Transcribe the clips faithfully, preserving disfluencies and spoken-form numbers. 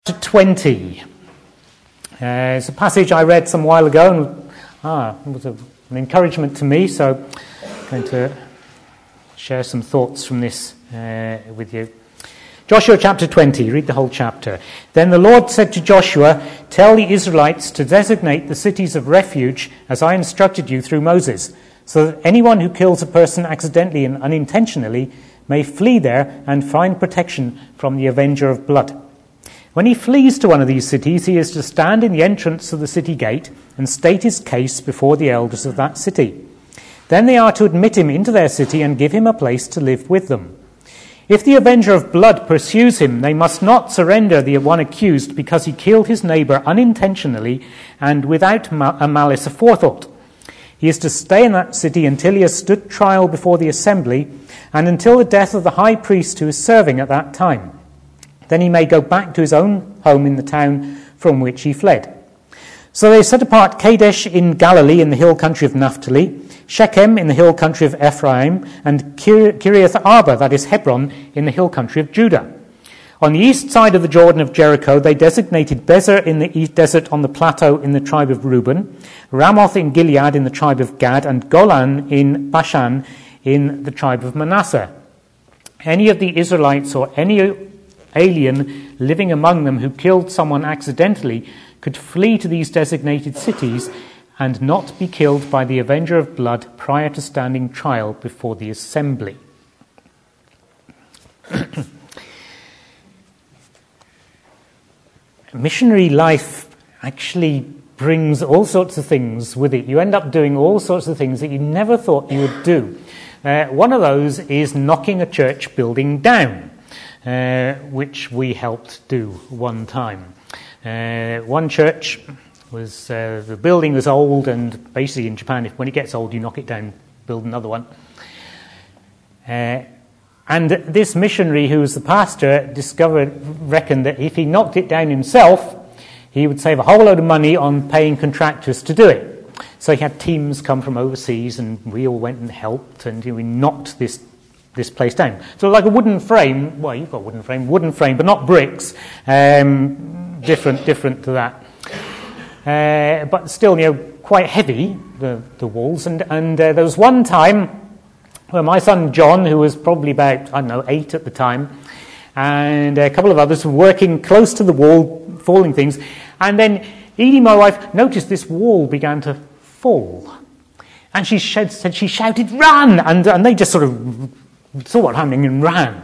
twenty. Uh, it's a passage I read some while ago, and ah, it was a, an encouragement to me, so I'm going to share some thoughts from this uh, with you. Joshua chapter twenty, read the whole chapter. Then the Lord said to Joshua, "Tell the Israelites to designate the cities of refuge as I instructed you through Moses, so that anyone who kills a person accidentally and unintentionally may flee there and find protection from the avenger of blood. When he flees to one of these cities, he is to stand in the entrance of the city gate and state his case before the elders of that city. Then they are to admit him into their city and give him a place to live with them. If the avenger of blood pursues him, they must not surrender the one accused because he killed his neighbor unintentionally and without ma- a malice aforethought. He is to stay in that city until he has stood trial before the assembly and until the death of the high priest who is serving at that time. Then he may go back to his own home in the town from which he fled." So they set apart Kadesh in Galilee in the hill country of Naphtali, Shechem in the hill country of Ephraim, and Kir- Kiriath Arba, that is Hebron, in the hill country of Judah. On the east side of the Jordan of Jericho, they designated Bezer in the east desert on the plateau in the tribe of Reuben, Ramoth in Gilead in the tribe of Gad, and Golan in Bashan in the tribe of Manasseh. Any of the Israelites or any alien living among them who killed someone accidentally could flee to these designated cities and not be killed by the avenger of blood prior to standing trial before the assembly. Missionary life actually brings all sorts of things with it. You end up doing all sorts of things that you never thought you would do. Uh, one of those is knocking a church building down, uh, which we helped do one time. Uh, one church was, uh, the building was old, and basically in Japan, if when it gets old, you knock it down, build another one. Uh, and this missionary who was the pastor discovered, reckoned that if he knocked it down himself, he would save a whole load of money on paying contractors to do it. So he had teams come from overseas, and we all went and helped, and we knocked this this place down. So like a wooden frame, well, you've got a wooden frame, wooden frame, but not bricks, um, different different to that. Uh, but still, you know, quite heavy, the, the walls. And, and uh, there was one time where my son John, who was probably about, I don't know, eight at the time, and a couple of others were working close to the wall, falling things. And then Edie, my wife, noticed this wall began to fall. And she said, she shouted, "Run!" And, and they just sort of saw what was happening and ran.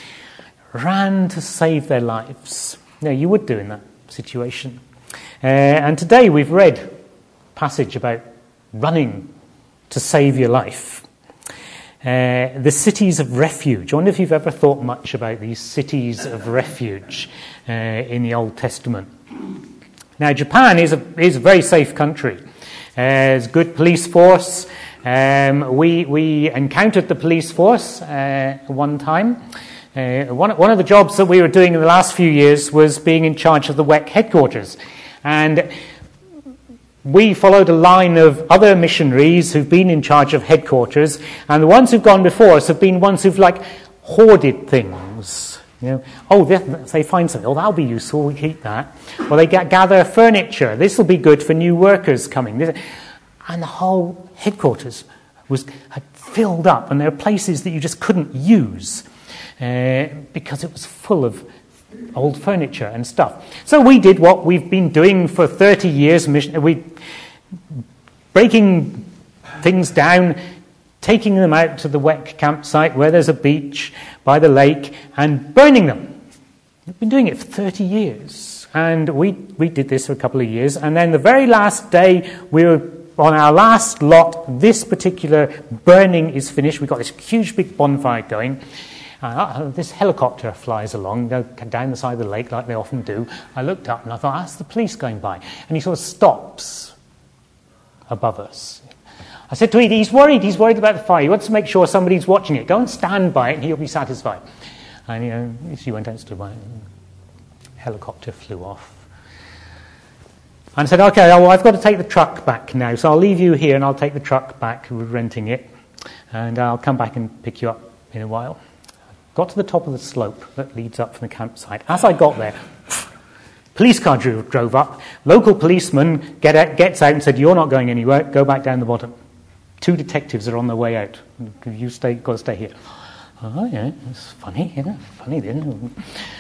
Ran to save their lives. Now, you would do in that situation. Uh, and today we've read a passage about running to save your life. Uh, the cities of refuge. I wonder if you've ever thought much about these cities of refuge uh, in the Old Testament. Now, Japan is a, is a very safe country. Uh, there's a good police force. Um, we, we encountered the police force uh, one time. Uh, one, one of the jobs that we were doing in the last few years was being in charge of the W E C headquarters. And we followed a line of other missionaries who've been in charge of headquarters, and the ones who've gone before us have been ones who've like hoarded things. You know, oh, they, they find something. Oh, that'll be useful. We keep that. Or they get, gather furniture. This will be good for new workers coming. This, and the whole headquarters was had filled up, and there are places that you just couldn't use uh, because it was full of old furniture and stuff. So we did what we've been doing for thirty years. We breaking things down, taking them out to the W E C campsite where there's a beach by the lake, and burning them. We've been doing it for thirty years. And we, we did this for a couple of years. And then the very last day, we were on our last lot, this particular burning is finished. We've got this huge big bonfire going. Uh, this helicopter flies along down the side of the lake like they often do. I looked up and I thought, that's the police going by. And he sort of stops above us. I said to Edie, he's worried, he's worried about the fire. He wants to make sure somebody's watching it. Go and stand by it and he'll be satisfied. And you know, she went out and stood by it. Helicopter flew off. And I said, okay, well, I've got to take the truck back now. So I'll leave you here and I'll take the truck back. We're renting it. And I'll come back and pick you up in a while. Got to the top of the slope that leads up from the campsite. As I got there, Police car drove, drove up. Local policeman get out, gets out and said, "You're not going anywhere. Go back down the bottom." Two detectives are on their way out. You stay, got to stay here. Oh yeah, it's funny, you know, funny then.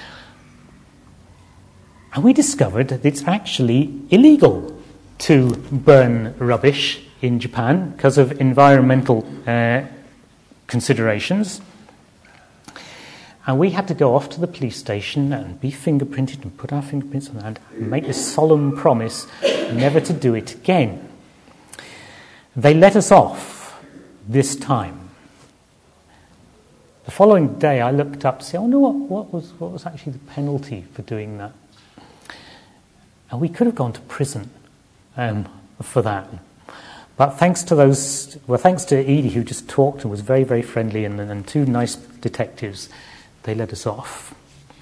And we discovered that it's actually illegal to burn rubbish in Japan because of environmental uh, considerations. And we had to go off to the police station and be fingerprinted and put our fingerprints on the hand and make this solemn promise never to do it again. They let us off this time. The following day I looked up to see, oh no, what, what was what was actually the penalty for doing that? And we could have gone to prison um, for that. But thanks to those, well, thanks to Edie, who just talked and was very, very friendly, and, and two nice detectives, they let us off.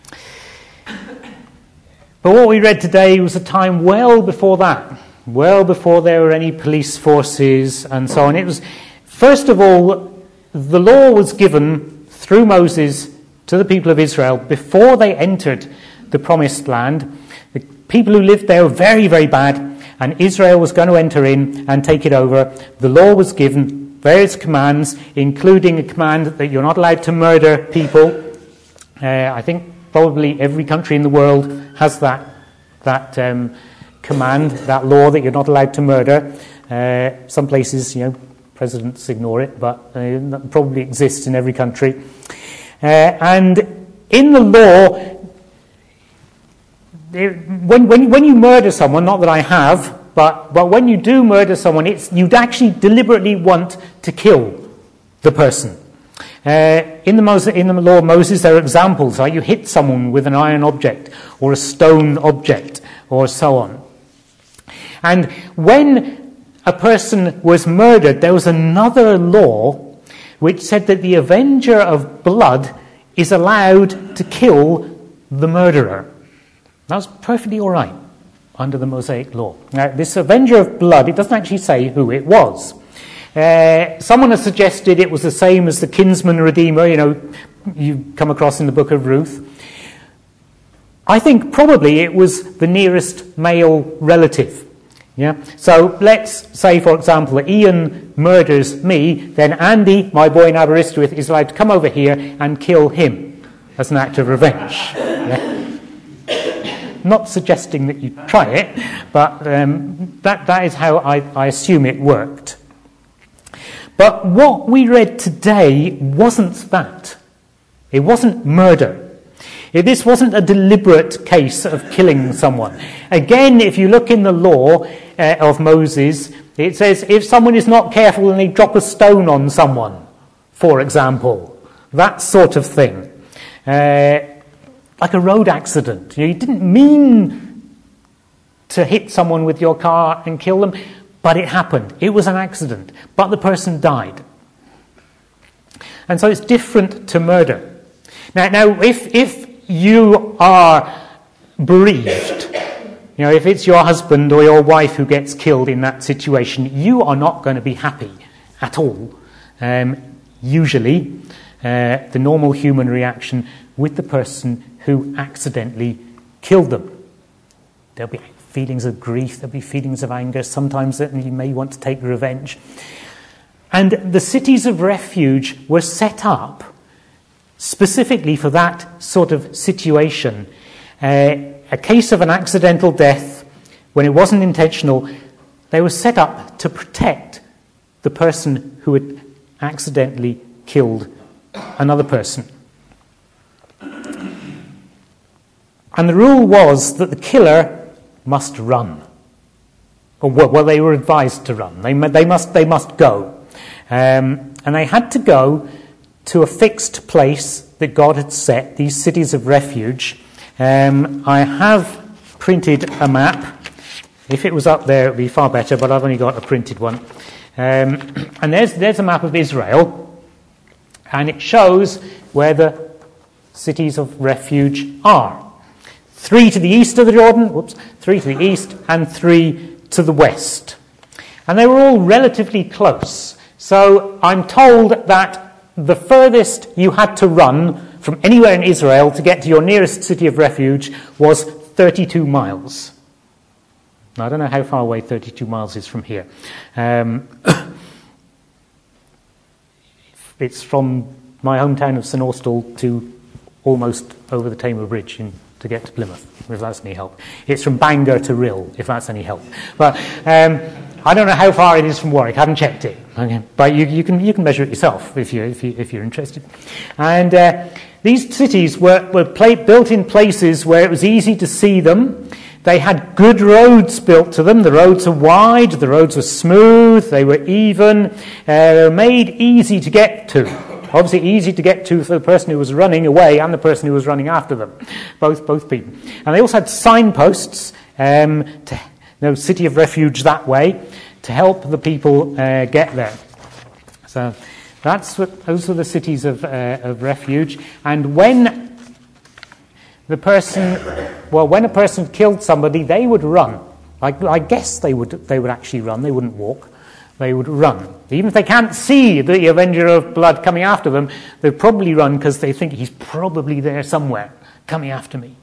But what we read today was a time well before that, well before there were any police forces and so on. It was, first of all, the law was given through Moses to the people of Israel before they entered the promised land. The people who lived there were very, very bad, and Israel was going to enter in and take it over. The law was given, various commands, including a command that you're not allowed to murder people. Uh, I think probably every country in the world has that that um, command, that law that you're not allowed to murder. Uh, some places, you know, presidents ignore it, but uh, it probably exists in every country. Uh, and in the law, it, when, when when you murder someone, not that I have, but but when you do murder someone, it's you'd actually deliberately want to kill the person. Uh, in the Moses, in the law of Moses, there are examples, like you hit someone with an iron object or a stone object or so on. And when a person was murdered, there was another law which said that the avenger of blood is allowed to kill the murderer. That was perfectly all right under the Mosaic law. Now, this avenger of blood, it doesn't actually say who it was. Uh, someone has suggested it was the same as the kinsman redeemer, you know, you come across in the book of Ruth. I think probably it was the nearest male relative. Yeah. So let's say, for example, that Ian murders me, then Andy, my boy in Aberystwyth, is allowed to come over here and kill him as an act of revenge. Yeah. Not suggesting that you try it, but um, that, that is how I, I assume it worked. But what we read today wasn't that. It wasn't murder. This wasn't a deliberate case of killing someone. Again, if you look in the law uh, of Moses, it says if someone is not careful and they drop a stone on someone, for example, that sort of thing. Uh, like a road accident. You didn't mean to hit someone with your car and kill them, but it happened. It was an accident, but the person died. And so it's different to murder. Now, now if if you are bereaved, you know, if it's your husband or your wife who gets killed in that situation, you are not going to be happy at all. Um, usually, uh, the normal human reaction with the person who accidentally killed them. There'll be feelings of grief, there'll be feelings of anger, sometimes you may want to take revenge. And the cities of refuge were set up specifically for that sort of situation. Uh, a case of an accidental death, when it wasn't intentional, they were set up to protect the person who had accidentally killed another person. And the rule was that the killer must run. Or well, they were advised to run. They, they must they must go. Um, and they had to go to a fixed place that God had set, these cities of refuge. Um, I have printed a map. If it was up there, it would be far better, but I've only got a printed one. Um, and there's there's a map of Israel, and it shows where the cities of refuge are. Three to the east of the Jordan, whoops, three to the east, and three to the west. And they were all relatively close. So I'm told that the furthest you had to run from anywhere in Israel to get to your nearest city of refuge was thirty-two miles. Now, I don't know how far away thirty-two miles is from here. Um, it's from my hometown of St Austell to almost over the Tamar Bridge in, to get to Plymouth, if that's any help. It's from Bangor to Rhyl, if that's any help. But um, I don't know how far it is from Warwick. I haven't checked it. Okay. But you, you can you can measure it yourself if you if you if you're interested. And uh, these cities were were pla- built in places where it was easy to see them. They had good roads built to them. The roads are wide. The roads were smooth. They were even. Uh, they were made easy to get to. Obviously easy to get to for the person who was running away and the person who was running after them, both both people. And they also had signposts, um, to, you know, city of refuge that way, to help the people uh, get there. So that's what those were the cities of uh, of refuge. And when the person, well, when a person killed somebody, they would run. Like I guess they would they would actually run. They wouldn't walk. They would run. Even if they can't see the avenger of blood coming after them, they'd probably run because they think he's probably there somewhere, coming after me.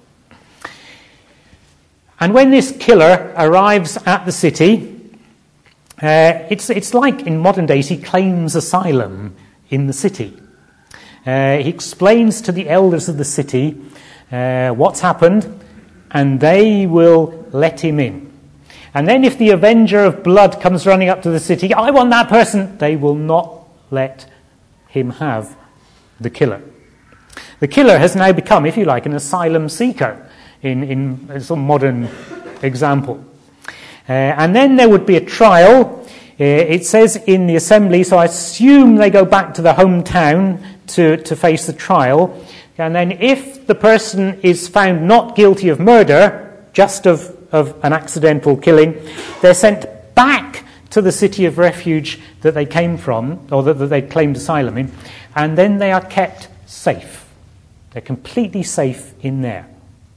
And when this killer arrives at the city, uh, it's it's like in modern days he claims asylum in the city. Uh, he explains to the elders of the city uh, what's happened, and they will let him in. And then if the avenger of blood comes running up to the city, I want that person, they will not let him have the killer. The killer has now become, if you like, an asylum seeker in, in some modern example. Uh, and then there would be a trial. Uh, it says in the assembly, so I assume they go back to their hometown to, to face the trial. And then if the person is found not guilty of murder, just of of an accidental killing, they're sent back to the city of refuge that they came from, or that, that they claimed asylum in, and then they are kept safe. They're completely safe in there.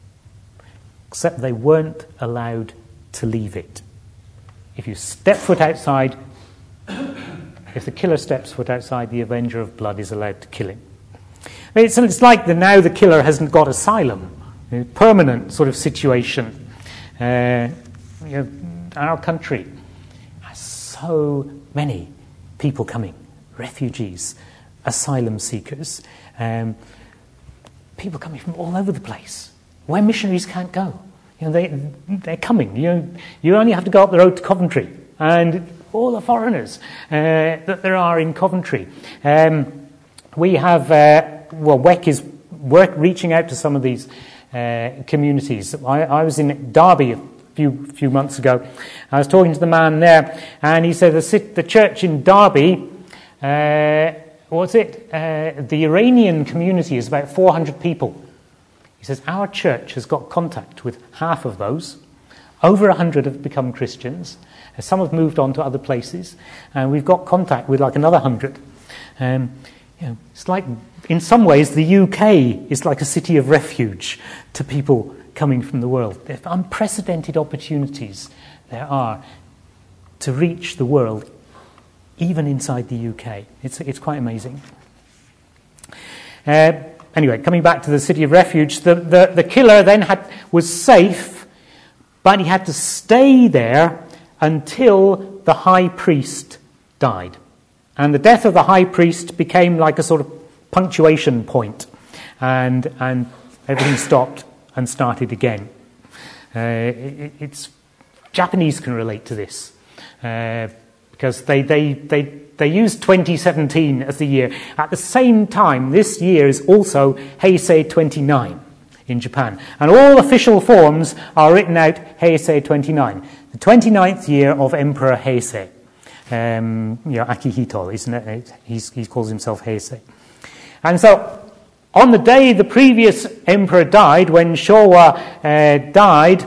Except they weren't allowed to leave it. If you step foot outside, if the killer steps foot outside, the avenger of blood is allowed to kill him. I mean, it's, it's like the, now the killer hasn't got asylum, a permanent sort of situation. Uh, you know, our country has so many people coming, refugees, asylum seekers, um, people coming from all over the place, where missionaries can't go. You know, they they're coming. You know, you only have to go up the road to Coventry, and all the foreigners uh, that there are in Coventry. Um, we have uh, well, W E C is work reaching out to some of these Uh, communities. I, I was in Derby a few few months ago. I was talking to the man there, and he said the, the church in Derby, uh, what's it? Uh, the Iranian community is about four hundred people. He says our church has got contact with half of those. Over one hundred have become Christians. Some have moved on to other places, and we've got contact with like another one hundred. Um, you know, it's like, in some ways, the U K is like a city of refuge to people coming from the world. There are unprecedented opportunities there are to reach the world, even inside the U K. It's it's quite amazing. Uh, anyway, coming back to the city of refuge, the, the, the killer then had was safe, but he had to stay there until the high priest died. And the death of the high priest became like a sort of punctuation point, and and everything stopped and started again. Uh, it, it's Japanese can relate to this uh, because they they they they use twenty seventeen as the year. At the same time, this year is also Heisei twenty-nine in Japan, and all official forms are written out Heisei twenty-nine, the twenty-ninth year of Emperor Heisei. Um, you know, Akihito, isn't it? He's, he calls himself Heisei. And so, on the day the previous emperor died, when Showa uh, died,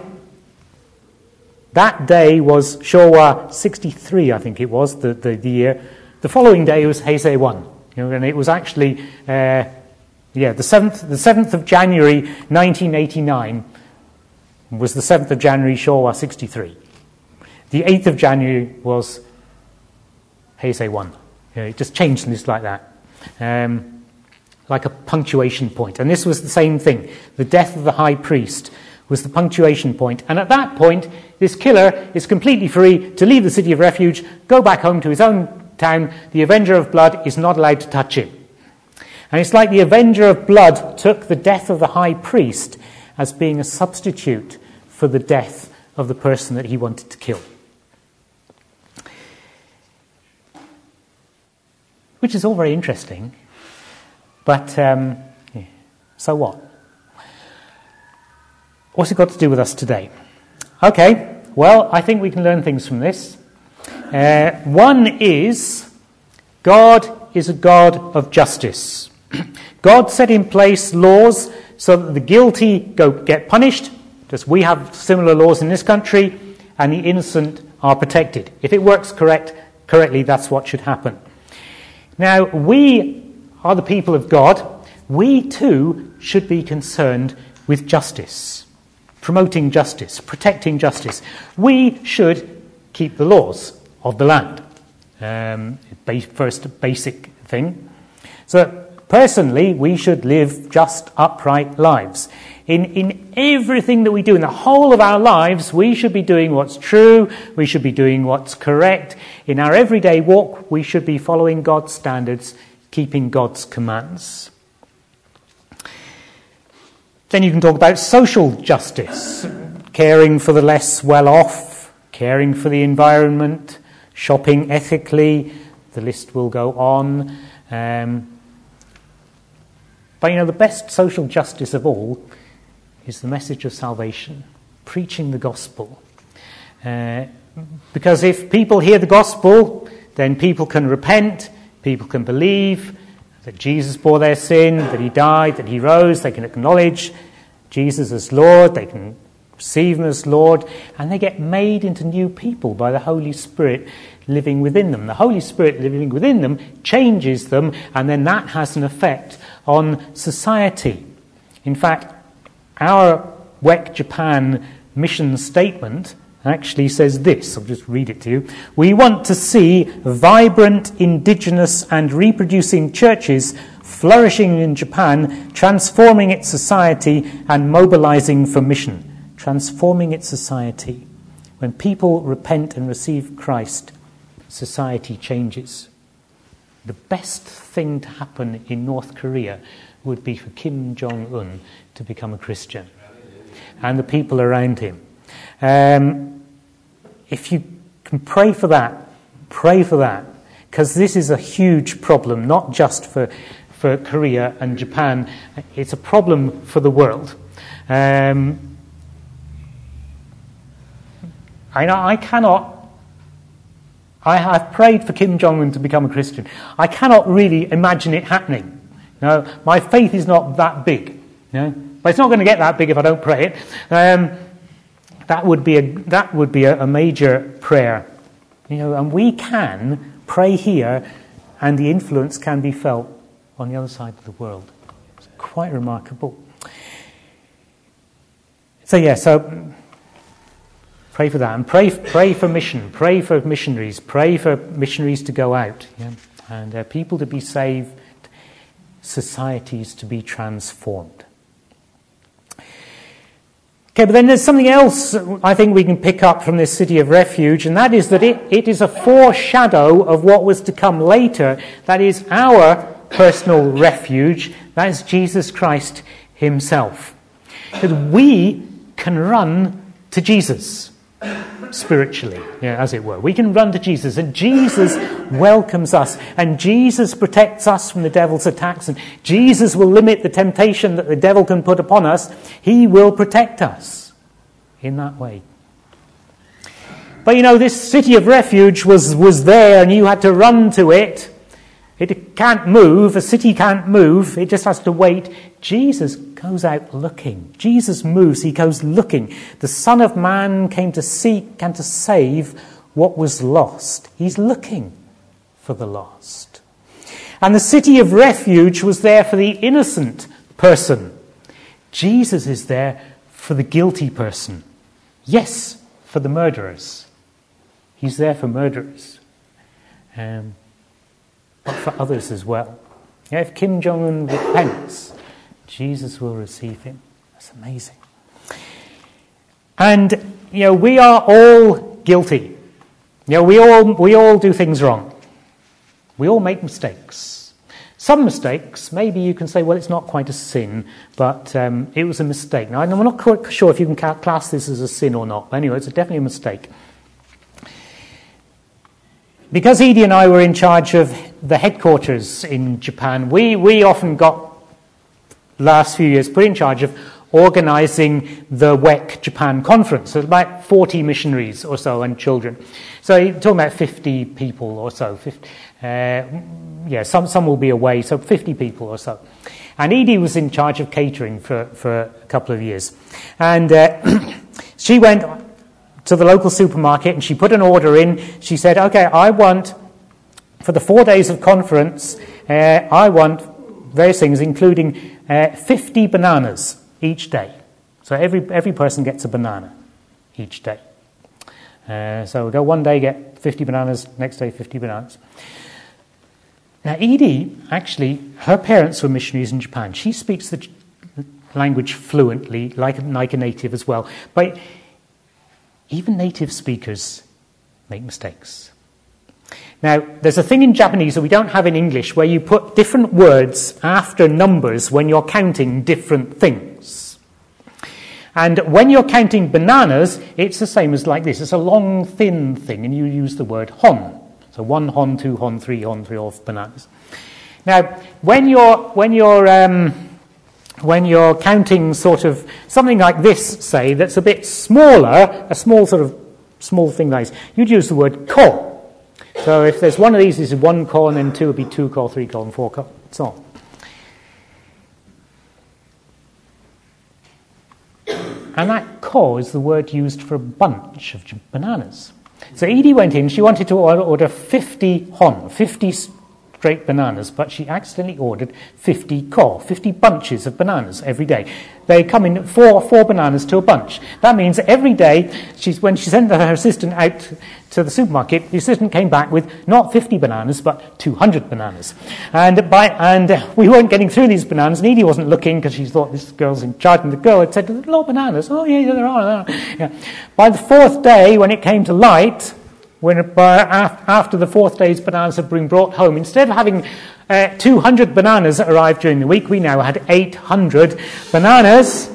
that day was Showa sixty-three, I think it was, the, the, the year. The following day was Heisei one. You know, and it was actually, uh, yeah, the seventh, the seventh of January, nineteen eighty-nine, was the seventh of January, Showa sixty-three. The eighth of January was Heisei one. You know, it just changed just like that. Um, like a punctuation point. And this was the same thing. The death of the high priest was the punctuation point. And at that point, this killer is completely free to leave the city of refuge, go back home to his own town. The Avenger of Blood is not allowed to touch him. And it's like the Avenger of Blood took the death of the high priest as being a substitute for the death of the person that he wanted to kill. Which is all very interesting, but um, yeah, so what? What's it got to do with us today? Okay, well, I think we can learn things from this. Uh, one is, God is a God of justice. God set in place laws so that the guilty go get punished, because we have similar laws in this country, and the innocent are protected. If it works correct, correctly, that's what should happen. Now, we are the people of God. We too should be concerned with justice, promoting justice, protecting justice. We should keep the laws of the land. Um, first basic thing. So, personally, we should live just, upright lives. In, in everything that we do, in the whole of our lives, we should be doing what's true, we should be doing what's correct. In our everyday walk, we should be following God's standards, keeping God's commands. Then you can talk about social justice, caring for the less well-off, caring for the environment, shopping ethically, the list will go on. Um, but you know, the best social justice of all is the message of salvation, preaching the gospel. Uh, because if people hear the gospel, then people can repent, people can believe that Jesus bore their sin, that he died, that he rose, they can acknowledge Jesus as Lord, they can receive him as Lord, and they get made into new people by the Holy Spirit living within them. The Holy Spirit living within them changes them, and then that has an effect on society. In fact, our W E C Japan mission statement actually says this. I'll just read it to you. We want to see vibrant, indigenous and reproducing churches flourishing in Japan, transforming its society and mobilizing for mission. Transforming its society. When people repent and receive Christ, society changes. The best thing to happen in North Korea would be for Kim Jong-un to become a Christian and the people around him. Um, if you can pray for that, pray for that, because this is a huge problem, not just for, for Korea and Japan. It's a problem for the world. Um, I know I cannot I have prayed for Kim Jong-un to become a Christian. I cannot really imagine it happening. No, my faith is not that big. No, but it's not going to get that big if I don't pray it. Um, that would be a that would be a, a major prayer, you know. And we can pray here, and the influence can be felt on the other side of the world. It's quite remarkable. So yeah, so. Pray for that, and pray pray for mission, pray for missionaries, pray for missionaries to go out, yeah? and uh, people to be saved, societies to be transformed. Okay, but then there's something else I think we can pick up from this city of refuge, and that is that it, it is a foreshadow of what was to come later. That is our personal refuge. That is Jesus Christ himself. That we can run to Jesus. Spiritually, yeah, as it were. We can run to Jesus, and Jesus welcomes us, and Jesus protects us from the devil's attacks, and Jesus will limit the temptation that the devil can put upon us. He will protect us in that way. But you know, this city of refuge was, was there, and you had to run to it. It can't move. A city can't move. It just has to wait. Jesus goes out looking. Jesus moves. He goes looking. The Son of Man came to seek and to save what was lost. He's looking for the lost. And the city of refuge was there for the innocent person. Jesus is there for the guilty person. Yes, for the murderers. He's there for murderers. Um, but for others as well. Yeah, if Kim Jong-un repents, Jesus will receive him. That's amazing. And, you know, we are all guilty. You know, we all, we all do things wrong. We all make mistakes. Some mistakes, maybe you can say, well, it's not quite a sin, but um, it was a mistake. Now, I'm not quite sure if you can class this as a sin or not, but anyway, it's definitely a mistake. Because Edie and I were in charge of the headquarters in Japan, we, we often got, last few years, put in charge of organising the W E C Japan conference. There's about forty missionaries or so and children. So you're talking about fifty people or so. fifty, uh, yeah, some some will be away, so fifty people or so. And Edie was in charge of catering for, for a couple of years. And uh, she went to the local supermarket and she put an order in. She said, okay, I want, for the four days of conference, uh, I want various things, including uh, fifty bananas each day. So every every person gets a banana each day. Uh, so we'll go one day, get fifty bananas, next day fifty bananas. Now Edie, actually, her parents were missionaries in Japan. She speaks the language fluently, like, like a native as well. But even native speakers make mistakes. Now, there's a thing in Japanese that we don't have in English where you put different words after numbers when you're counting different things. And when you're counting bananas, it's the same as like this. It's a long, thin thing, and you use the word hon. So one hon, two hon, three hon, three of bananas. Now, when you're when you're um, when you're counting sort of something like this, say, that's a bit smaller, a small sort of small thing like this, you'd use the word ko. So if there's one of these, this is one ko, and then two would be two ko, three ko, and four ko, and so on. And that ko is the word used for a bunch of bananas. So Edie went in, she wanted to order fifty hon, fifty straight bananas, but she accidentally ordered fifty ko, fifty bunches of bananas every day. They come in four, four bananas to a bunch. That means every day, she's, when she sent her assistant out to the supermarket, the assistant came back with not fifty bananas, but two hundred bananas. And by and we weren't getting through these bananas, and Edie wasn't looking because she thought this girl's in charge, and the girl had said, "There are no bananas." Oh, yeah, there are. There are. Yeah. By the fourth day, when it came to light, when uh, after the fourth day's bananas had been brought home, instead of having uh, two hundred bananas that arrived during the week, we now had eight hundred bananas.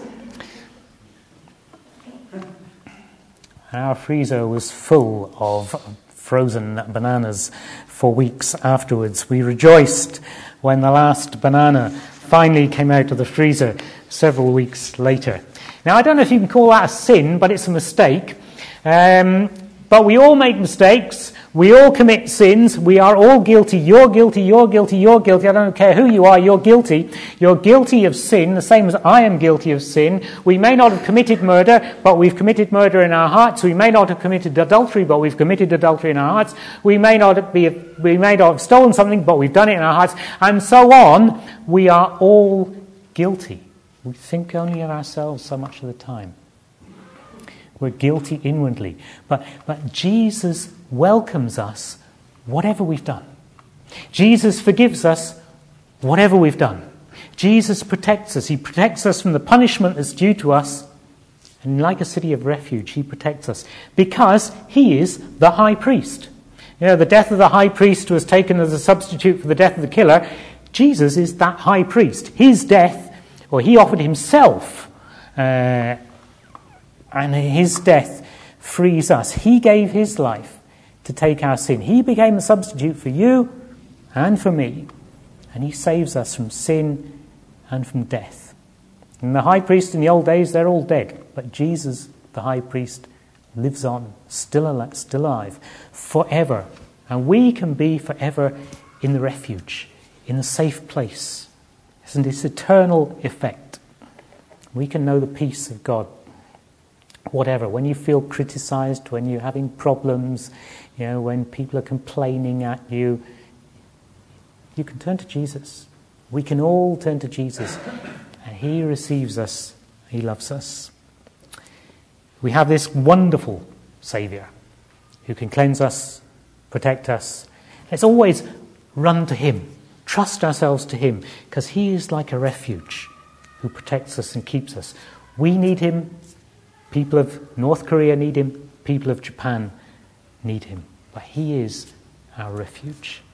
Our freezer was full of frozen bananas for weeks afterwards. We rejoiced when the last banana finally came out of the freezer several weeks later. Now, I don't know if you can call that a sin, but it's a mistake. Um, but we all make mistakes. We all commit sins. We are all guilty. You're guilty, you're guilty, you're guilty. I don't care who you are, you're guilty. You're guilty of sin, the same as I am guilty of sin. We may not have committed murder, but we've committed murder in our hearts. We may not have committed adultery, but we've committed adultery in our hearts. We may not be, we may not have stolen something, but we've done it in our hearts. And so on. We are all guilty. We think only of ourselves so much of the time. We're guilty inwardly. But, but Jesus welcomes us whatever we've done. Jesus forgives us whatever we've done. Jesus protects us. He protects us from the punishment that's due to us. And like a city of refuge, he protects us because he is the high priest. You know, the death of the high priest was taken as a substitute for the death of the killer. Jesus is that high priest. His death, or he offered himself, uh, and his death frees us. He gave his life to take our sin. He became a substitute for you and for me. And he saves us from sin and from death. And the high priest in the old days, they're all dead. But Jesus, the high priest, lives on, still alive, still alive, forever. And we can be forever in the refuge, in a safe place. It's this eternal effect. We can know the peace of God. Whatever, when you feel criticized, when you're having problems, you know, when people are complaining at you, you can turn to Jesus. We can all turn to Jesus. And he receives us. He loves us. We have this wonderful Saviour who can cleanse us, protect us. Let's always run to him, trust ourselves to him, because he is like a refuge who protects us and keeps us. We need him. People of North Korea need him. People of Japan need him. But he is our refuge.